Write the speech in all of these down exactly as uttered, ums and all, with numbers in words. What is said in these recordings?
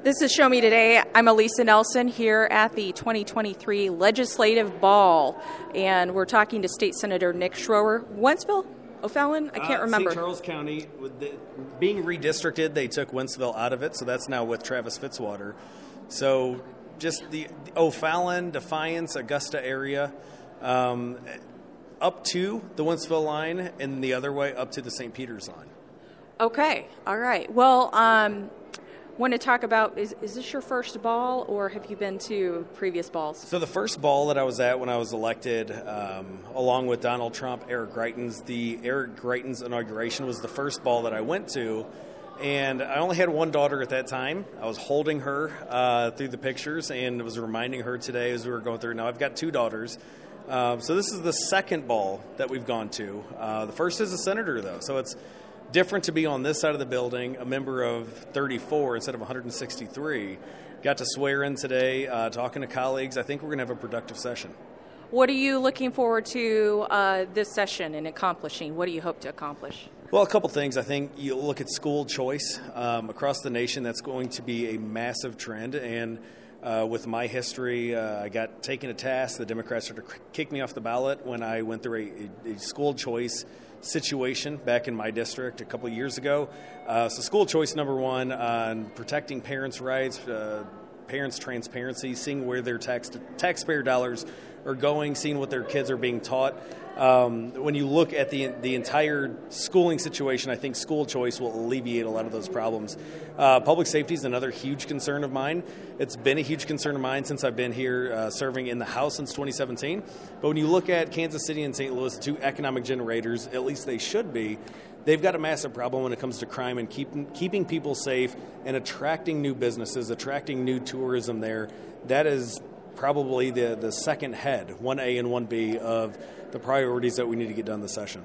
This is Show Me Today. I'm Elisa Nelson here at the twenty twenty-three Legislative Ball, and we're talking to State Senator Nick Schroer. Wentzville? O'Fallon? I can't uh, remember. Saint Charles County, with the, being redistricted, they took Wentzville out of it, so that's now with Travis Fitzwater. So just the, the O'Fallon, Defiance, Augusta area, um, up to the Wentzville line, and the other way up to the Saint Peter's line. Okay, all right. Well, um, want to talk about, is, is this your first ball, or have you been to previous balls? So the first ball that I was at when I was elected, um, along with Donald Trump, Eric Greitens, the Eric Greitens inauguration was the first ball that I went to, and I only had one daughter at that time. I was holding her uh, through the pictures and was reminding her today as we were going through. Now I've got two daughters, uh, so this is the second ball that we've gone to. Uh, the first is a senator, though, so it's different to be on this side of the building, a member of thirty-four instead of one hundred sixty-three. Got to swear in today, uh, talking to colleagues. I think we're going to have a productive session. What are you looking forward to uh, this session and accomplishing? What do you hope to accomplish? Well, a couple things. I think you look at school choice um, across the nation. That's going to be a massive trend. And uh, with my history, uh, I got taken to task. The Democrats tried to kick me off the ballot when I went through a, a, a school choice situation back in my district a couple of years ago. Uh, so school choice number one on protecting parents' rights, uh, parents' transparency, seeing where their tax taxpayer dollars are going, seeing what their kids are being taught. Um, when you look at the the entire schooling situation, I think school choice will alleviate a lot of those problems. Uh, public safety is another huge concern of mine. It's been a huge concern of mine since I've been here uh, serving in the House since twenty seventeen. But when you look at Kansas City and Saint Louis, two economic generators, at least they should be, they've got a massive problem when it comes to crime and keep, keeping people safe and attracting new businesses, attracting new tourism there. That is probably the, the second head, one A and one B, of the priorities that we need to get done this session.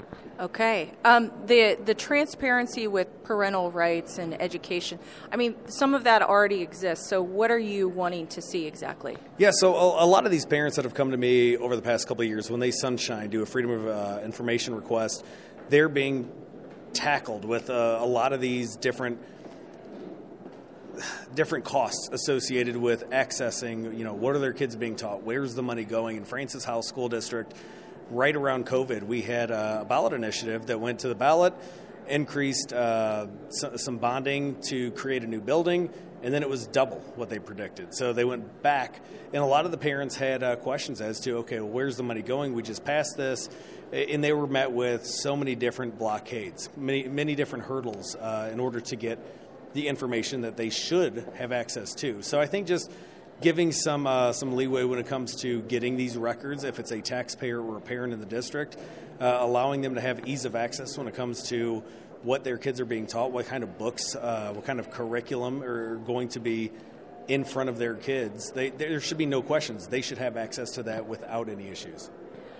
Okay. Um, the the transparency with parental rights and education, I mean, some of that already exists. So what are you wanting to see exactly? Yeah, so a, a lot of these parents that have come to me over the past couple of years, when they sunshine, do a Freedom of uh, Information request, they're being tackled with uh, a lot of these different different costs associated with accessing, you know, what are their kids being taught? Where's the money going? In Francis House School District, right around COVID, we had a ballot initiative that went to the ballot, increased uh, some bonding to create a new building, and then it was double what they predicted. So they went back, and a lot of the parents had uh, questions as to, okay, well, where's the money going? We just passed this. And they were met with so many different blockades, many, many different hurdles uh, in order to get the information that they should have access to. So I think just giving some uh, some leeway when it comes to getting these records, if it's a taxpayer or a parent in the district, uh, allowing them to have ease of access when it comes to what their kids are being taught, what kind of books, uh, what kind of curriculum are going to be in front of their kids. They, there should be no questions. They should have access to that without any issues.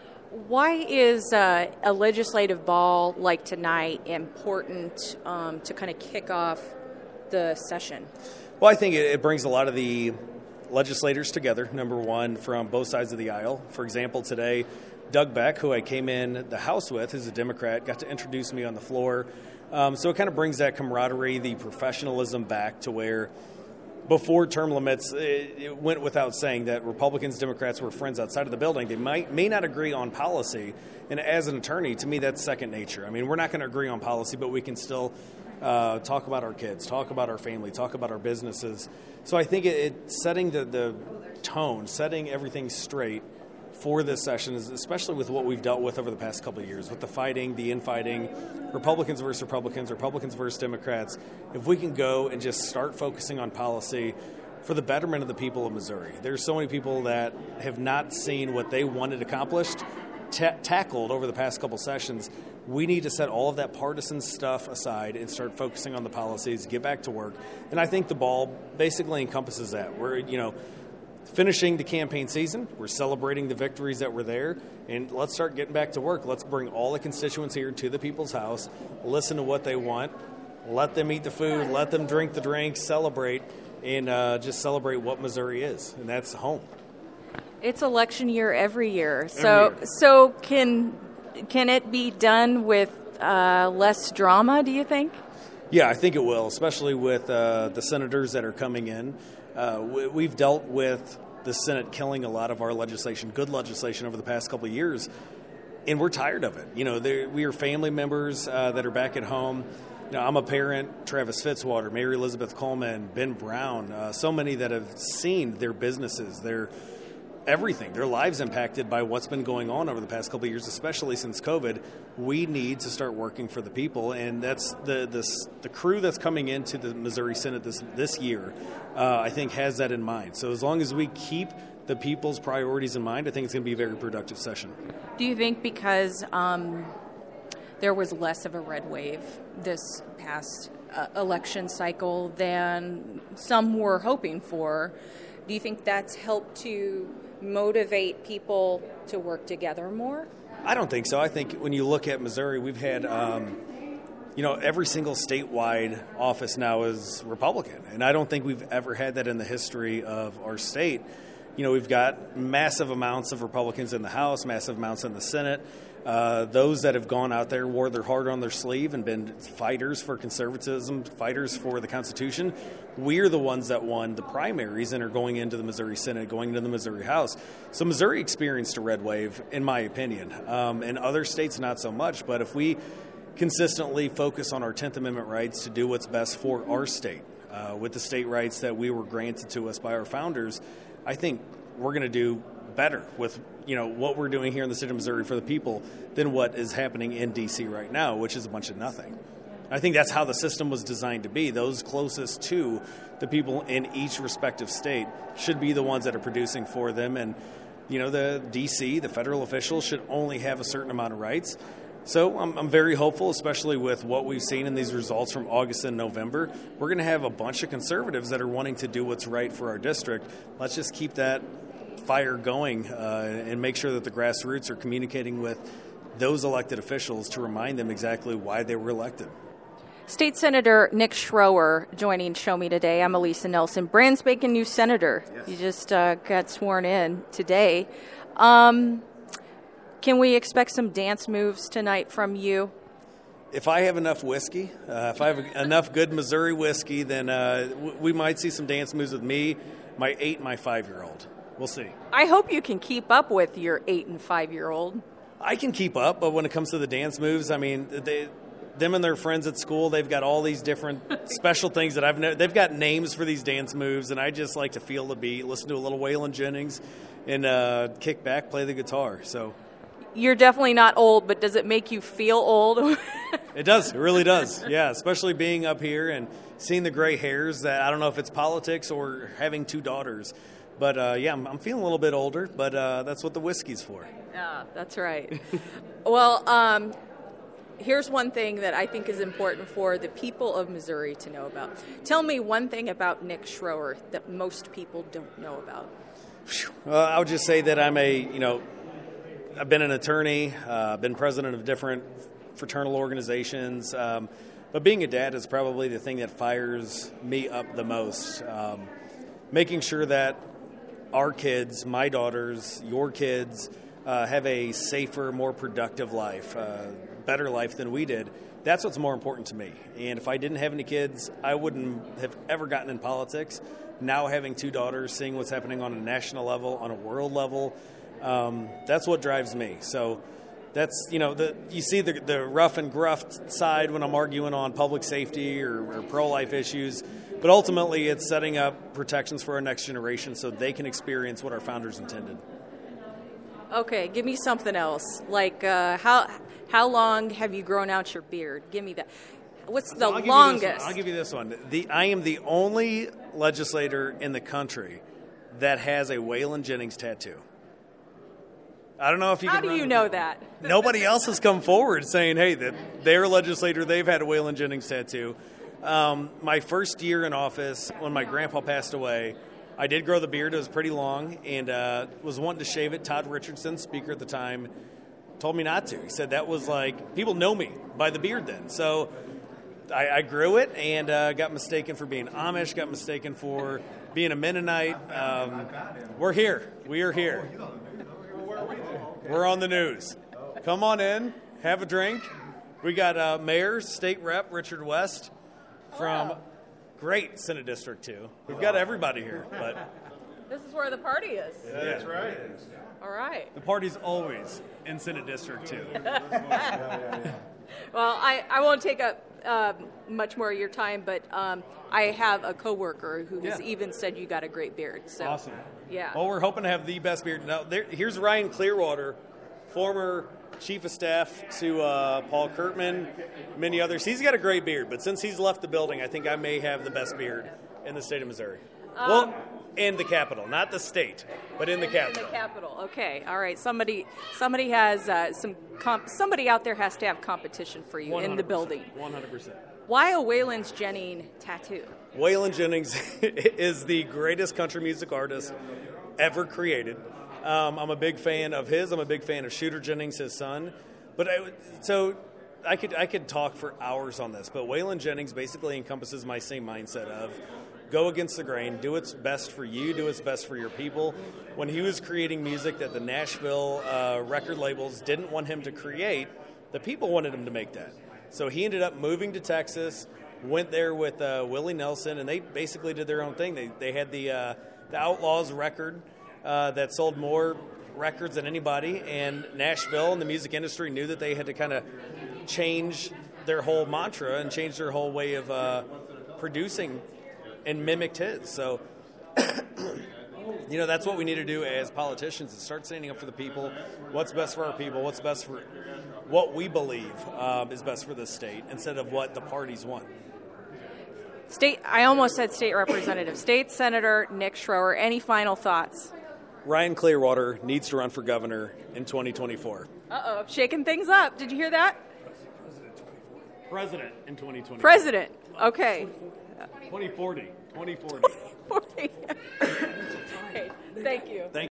Why is uh, a legislative ball like tonight important um, to kind of kick off the session? Well, I think it, it brings a lot of the legislators together, number one, from both sides of the aisle. For example, today, Doug Beck, who I came in the House with, who's a Democrat, got to introduce me on the floor. Um, so it kind of brings that camaraderie, the professionalism back to where before term limits, it, it went without saying that Republicans, Democrats were friends outside of the building. They might may not agree on policy. And as an attorney, to me, that's second nature. I mean, we're not going to agree on policy, but we can still uh, talk about our kids, talk about our family, talk about our businesses. So I think it, it setting the, the tone, setting everything straight for this session, is especially with what we've dealt with over the past couple of years, with the fighting, the infighting, Republicans versus Republicans, Republicans versus Democrats. If we can go and just start focusing on policy for the betterment of the people of Missouri. There's so many people that have not seen what they wanted accomplished, ta- tackled over the past couple sessions. We need to set all of that partisan stuff aside and start focusing on the policies, get back to work. And I think the ball basically encompasses that. We're, you know, finishing the campaign season, we're celebrating the victories that were there, and let's start getting back to work. Let's bring all the constituents here to the people's house, listen to what they want, let them eat the food, let them drink the drinks, celebrate, and uh, just celebrate what Missouri is, and that's home. It's election year every year, so every year. so can can it be done with uh, less drama, do you think? Yeah, I think it will, especially with uh, the senators that are coming in. Uh, we, we've dealt with the Senate killing a lot of our legislation, good legislation, over the past couple of years, and we're tired of it. You know, we are family members uh, that are back at home. You know, I'm a parent, Travis Fitzwater, Mary Elizabeth Coleman, Ben Brown, uh, so many that have seen their businesses, their everything, their lives impacted by what's been going on over the past couple of years, especially since COVID. We need to start working for the people, and that's the the, the crew that's coming into the Missouri Senate this this year, uh, I think, has that in mind. So as long as we keep the people's priorities in mind, I think it's going to be a very productive session. Do you think because um, there was less of a red wave this past uh, election cycle than some were hoping for, do you think that's helped to motivate people to work together more? I don't think so. I think when you look at Missouri, we've had, um, you know, every single statewide office now is Republican. And I don't think we've ever had that in the history of our state. You know, we've got massive amounts of Republicans in the House, massive amounts in the Senate. Uh, those that have gone out there, wore their heart on their sleeve and been fighters for conservatism, fighters for the Constitution. We're the ones that won the primaries and are going into the Missouri Senate, going into the Missouri House. So Missouri experienced a red wave, in my opinion. Um, in other states, not so much. But if we consistently focus on our tenth Amendment rights to do what's best for our state, uh, with the state rights that we were granted to us by our founders, I think we're going to do better with, you know, what we're doing here in the state of Missouri for the people than what is happening in D C right now, which is a bunch of nothing. I think that's how the system was designed to be. Those closest to the people in each respective state should be the ones that are producing for them. And, you know, the D C, the federal officials, should only have a certain amount of rights. So I'm, I'm very hopeful, especially with what we've seen in these results from August and November. We're going to have a bunch of conservatives that are wanting to do what's right for our district. Let's just keep that fire going uh, and make sure that the grassroots are communicating with those elected officials to remind them exactly why they were elected. State Senator Nick Schroer joining Show Me today. I'm Elisa Nelson, brand spanking new senator. Yes. You just uh, got sworn in today. Um, can we expect some dance moves tonight from you? If I have enough whiskey, uh, if I have enough good Missouri whiskey, then uh, w- we might see some dance moves with me, my eight, and my five-year-old. We'll see. I hope you can keep up with your eight and five-year-old. I can keep up, but when it comes to the dance moves, I mean, they, them and their friends at school, they've got all these different special things that I've. Ne- they've got names for these dance moves, and I just like to feel the beat, listen to a little Waylon Jennings, and uh, kick back, play the guitar. So. You're definitely not old, but does it make you feel old? It does. It really does. Yeah, especially being up here and seeing the gray hairs. That I don't know if it's politics or having two daughters. But, uh, yeah, I'm, I'm feeling a little bit older, but uh, that's what the whiskey's for. Yeah, that's right. Well, um, here's one thing that I think is important for the people of Missouri to know about. Tell me one thing about Nick Schroer that most people don't know about. Well, I would just say that I'm a, you know, I've been an attorney, uh, been president of different fraternal organizations, um, but being a dad is probably the thing that fires me up the most. Um, making sure that our kids, my daughters, your kids, uh, have a safer, more productive life, uh, better life than we did. That's what's more important to me. And if I didn't have any kids, I wouldn't have ever gotten in politics. Now having two daughters, seeing what's happening on a national level, on a world level, um, that's what drives me. So that's, you know, the you see the, the rough and gruff side when I'm arguing on public safety or, or pro-life issues. But ultimately, it's setting up protections for our next generation so they can experience what our founders intended. Okay, give me something else. Like, uh, how how long have you grown out your beard? Give me that. What's the I'll longest? I'll give you this one. The I am the only legislator in the country that has a Waylon Jennings tattoo. I don't know if you How can do you run- know that? Nobody else has come forward saying, hey, that their legislator, they've had a Waylon Jennings tattoo. Um, my first year in office, when my grandpa passed away, I did grow the beard. It was pretty long, and uh, was wanting to shave it. Todd Richardson, speaker at the time, told me not to. He said that was like, people know me by the beard then. So I, I grew it and uh, got mistaken for being Amish, got mistaken for being a Mennonite. Um, we're here. We are here. We're on the news. Come on in, have a drink. We got uh, Mayor, State Rep Richard West. from Hello. great Senate District two. We've got everybody here, but This is where the party is. yeah, that's right. All right. The party's always in Senate District two. Well, I, I won't take up uh, much more of your time, but um, I have a coworker who has Yeah. even said you got a great beard. So, Awesome. Yeah. Well, we're hoping to have the best beard. Now, there, here's Ryan Clearwater, former chief of staff to uh, Paul Kurtman, many others. He's got a great beard, but since he's left the building, I think I may have the best beard in the state of Missouri. Um, well, in the capital, not the state, but in the capital. In the capital. Okay. All right. Somebody, somebody has uh, some. Comp- somebody out there has to have competition for you in the building. one hundred percent. Why a Waylon Jennings tattoo? Waylon Jennings is the greatest country music artist ever created. Um, I'm a big fan of his. I'm a big fan of Shooter Jennings, his son. But I, so I could I could talk for hours on this. But Waylon Jennings basically encompasses my same mindset of go against the grain, do what's best for you, do what's best for your people. When he was creating music that the Nashville uh, record labels didn't want him to create, the people wanted him to make that. So he ended up moving to Texas, went there with uh, Willie Nelson, and they basically did their own thing. They they had the uh, the Outlaws record uh, that sold more records than anybody, and Nashville and the music industry knew that they had to kind of change their whole mantra and change their whole way of uh, producing, and mimicked his. So, you know, that's what we need to do as politicians, is start standing up for the people. What's best for our people? What's best for what we believe um, is best for this state, instead of what the parties want. State. I almost said state representative. State Senator Nick Schroer. Any final thoughts? Ryan Clearwater needs to run for governor in twenty twenty-four. Uh-oh. Shaking things up. Did you hear that? President in twenty twenty-four. President. Okay. twenty forty. twenty forty. Okay. Thank you. Thank